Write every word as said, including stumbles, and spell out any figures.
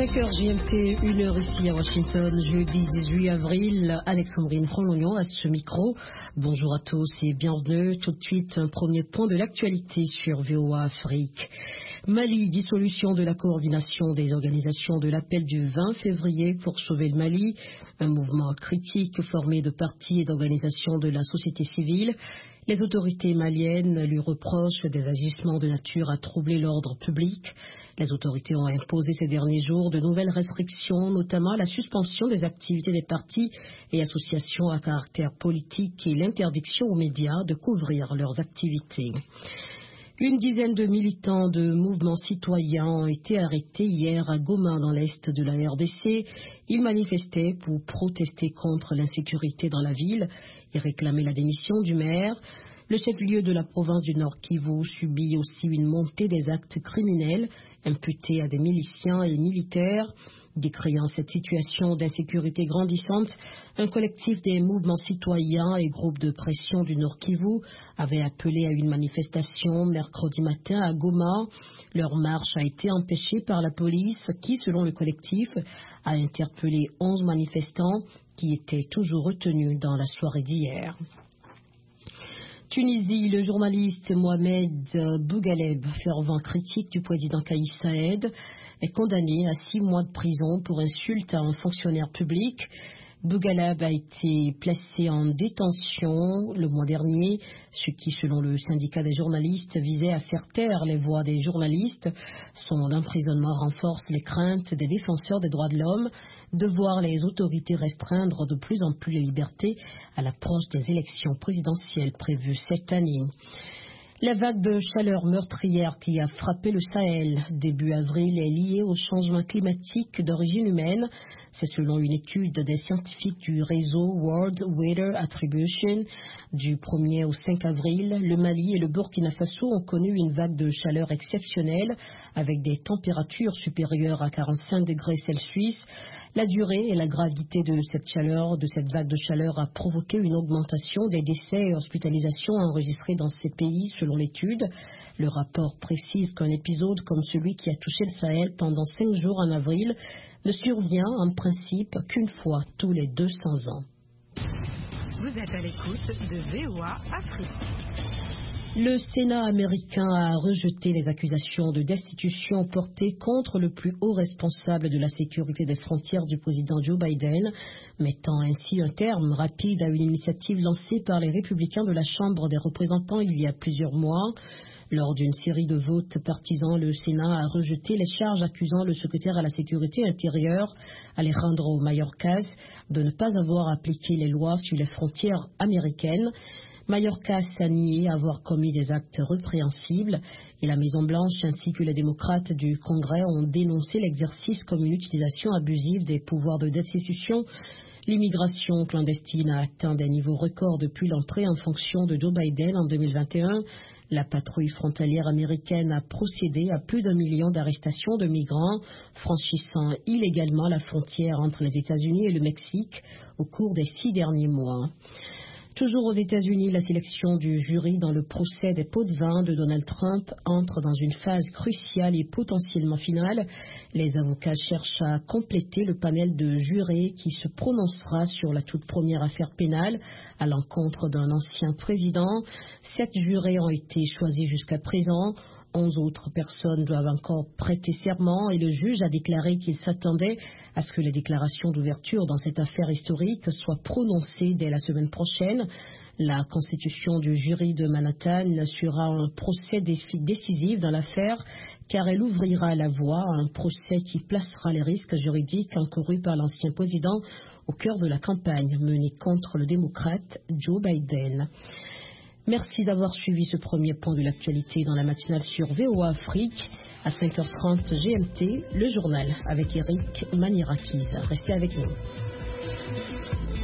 cinq heures G M T, une heure ici à Washington, jeudi dix-huit avril, Alexandrine Frolognon à ce micro. Bonjour à tous et bienvenue. Tout de suite, un premier point de l'actualité sur V O A Afrique. Mali, dissolution de la coordination des organisations de l'appel du vingt février pour sauver le Mali, un mouvement critique formé de partis et d'organisations de la société civile. Les autorités maliennes lui reprochent des agissements de nature à troubler l'ordre public. Les autorités ont imposé ces derniers jours de nouvelles restrictions, notamment la suspension des activités des partis et associations à caractère politique et l'interdiction aux médias de couvrir leurs activités. Une dizaine de militants de mouvements citoyens ont été arrêtés hier à Goma dans l'est de la R D C. Ils manifestaient pour protester contre l'insécurité dans la ville et réclamer la démission du maire. Le chef-lieu de la province du Nord Kivu subit aussi une montée des actes criminels imputés à des miliciens et militaires. Décriant cette situation d'insécurité grandissante, un collectif des mouvements citoyens et groupes de pression du Nord Kivu avait appelé à une manifestation mercredi matin à Goma. Leur marche a été empêchée par la police qui, selon le collectif, a interpellé onze manifestants qui étaient toujours retenus dans la soirée d'hier. Tunisie, le journaliste Mohamed Bougaleb, fervent critique du président Kais Saied, est condamné à six mois de prison pour insulte à un fonctionnaire public. Bougaleb a été placé en détention le mois dernier, ce qui, selon le syndicat des journalistes, visait à faire taire les voix des journalistes. Son emprisonnement renforce les craintes des défenseurs des droits de l'homme de voir les autorités restreindre de plus en plus les libertés à l'approche des élections présidentielles prévues cette année. La vague de chaleur meurtrière qui a frappé le Sahel début avril est liée au changement climatique d'origine humaine. C'est selon une étude des scientifiques du réseau World Weather Attribution. Du premier au cinq avril, le Mali et le Burkina Faso ont connu une vague de chaleur exceptionnelle avec des températures supérieures à quarante-cinq degrés Celsius. La durée et la gravité de cette chaleur, de cette vague de chaleur a provoqué une augmentation des décès et hospitalisations enregistrés dans ces pays selon l'étude. Le rapport précise qu'un épisode comme celui qui a touché le Sahel pendant cinq jours en avril ne survient en principe qu'une fois tous les deux cents ans. Vous êtes à l'écoute de V O A Afrique. Le Sénat américain a rejeté les accusations de destitution portées contre le plus haut responsable de la sécurité des frontières du président Joe Biden, mettant ainsi un terme rapide à une initiative lancée par les républicains de la Chambre des représentants il y a plusieurs mois. Lors d'une série de votes partisans, le Sénat a rejeté les charges accusant le secrétaire à la sécurité intérieure, Alejandro Mayorkas, de ne pas avoir appliqué les lois sur les frontières américaines. Mayorkas a nié avoir commis des actes répréhensibles et la Maison-Blanche ainsi que les démocrates du Congrès ont dénoncé l'exercice comme une utilisation abusive des pouvoirs de destitution. L'immigration clandestine a atteint des niveaux records depuis l'entrée en fonction de Joe Biden en deux mille vingt et un. La patrouille frontalière américaine a procédé à plus d'un million d'arrestations de migrants franchissant illégalement la frontière entre les États-Unis et le Mexique au cours des six derniers mois. Toujours aux États-Unis, la sélection du jury dans le procès des pots de vin de Donald Trump entre dans une phase cruciale et potentiellement finale. Les avocats cherchent à compléter le panel de jurés qui se prononcera sur la toute première affaire pénale à l'encontre d'un ancien président. Sept jurés ont été choisis jusqu'à présent. Onze autres personnes doivent encore prêter serment et le juge a déclaré qu'il s'attendait à ce que les déclarations d'ouverture dans cette affaire historique soient prononcées dès la semaine prochaine. La constitution du jury de Manhattan sera un procès décisif dans l'affaire car elle ouvrira la voie à un procès qui placera les risques juridiques encourus par l'ancien président au cœur de la campagne menée contre le démocrate Joe Biden. Merci d'avoir suivi ce premier point de l'actualité dans la matinale sur V O A Afrique. À cinq heures trente G M T, le journal avec Eric Manirakiza. Restez avec nous.